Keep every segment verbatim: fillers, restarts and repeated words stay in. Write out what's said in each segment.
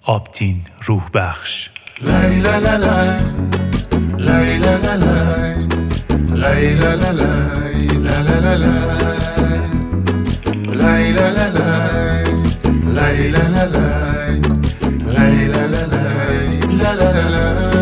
آبتین روح بخش. لای لا لا لای لای لا لا لای لای لا لا لای لا لا لا لای لا لا لای لای لا لا لای لای لا لا لای لا لا لا لای.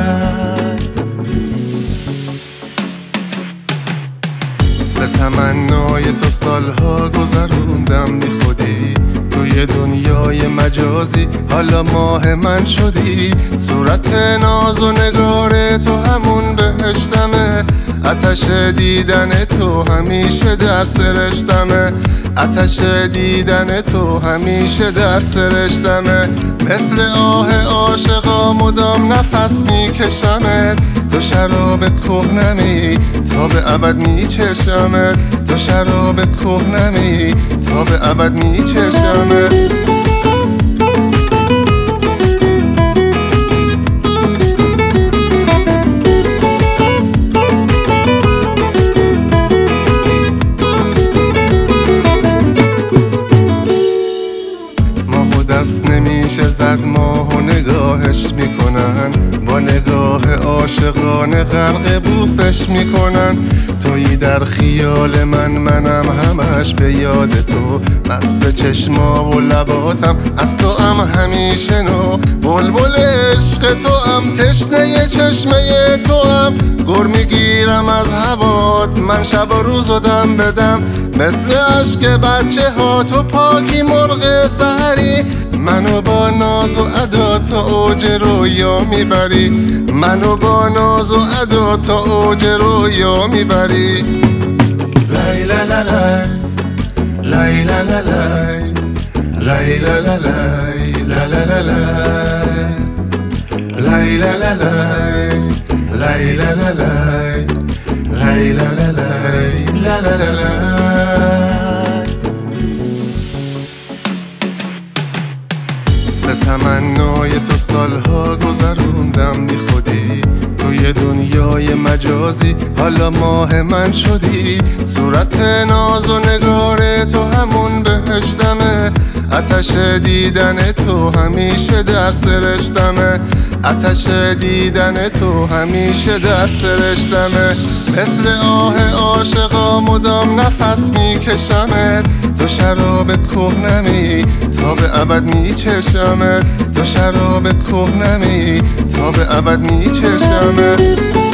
به تمنای تو سالها گذروندم بی خودی توی دنیای مجازی، حالا ماه من شدی. صورت ناز و نگار تو همون بهشتمه، آتش دیدن تو همیشه در سرشتمه، آتش دیدن تو همیشه در سرشتمه. مثل آه عاشقا مدام نفس میکشمت، تو شراب کهنمی تا به ابد میچشمت، تو شراب کهنمی تا به ابد میچشمت. دست نمیشه زد ماه و نگاهش میکنن، با نگاه عاشقانه غرق بوسش میکنن. تویی در خیال من، منم همش به یاد تو، مست چشما و لباتم از تو هم همیشه نو. بلبل عشق تو هم، تشنه چشمه تو هم، گر میگیرم از هوات من شب و روز و دم بدم. مثل عشق بچه ها تو پاکی مرغ سحری، منو با ناز و ادا تا اوج رویا میبری، منو با ناز و ادا تا اوج رویا میبری. لای لا لا لای لای لا لا لای لای لا لا لای لا لا لا لای لا لا لای لای لا لا لای لای لا لا لای لا لا لا لای. به تمنای تو سالها گذروندم بی خودی توی دنیای مجازی، حالا ماه من شدی. صورت ناز و نگار تو همون بهشتمه، آتش دیدن تو همیشه در سرشتمه، آتش دیدن تو همیشه در سرشتمه. مثل آه عاشقا مدام نفس میکشمت، تو شراب کهنمی تا به ابد میچشمت، تو شراب کهنمی تا به ابد میچشمت.